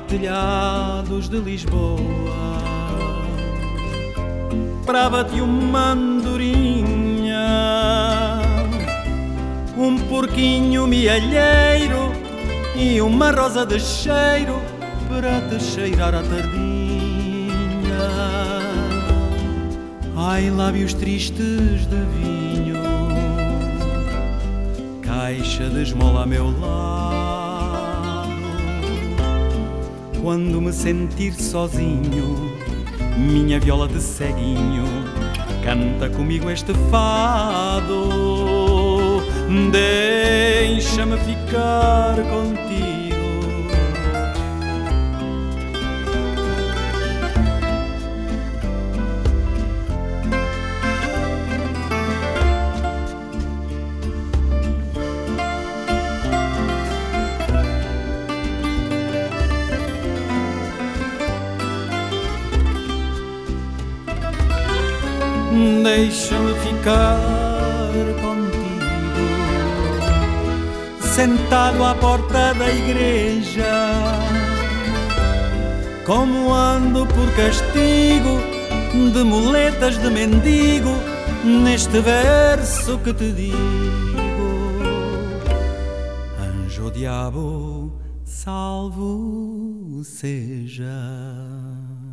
telhados de Lisboa brava-te uma andorinha, um porquinho mielheiro e uma rosa de cheiro para te cheirar à tardinha. Ai, lábios tristes de vinho, caixa de esmola a meu lado. Quando me sentir sozinho, minha viola de ceguinho canta comigo este fado. Deixa-me ficar contigo, deixa-me ficar contigo, sentado à porta da igreja, como ando por castigo, de muletas de mendigo, neste verso que te digo. Anjo ou diabo, salvo seja.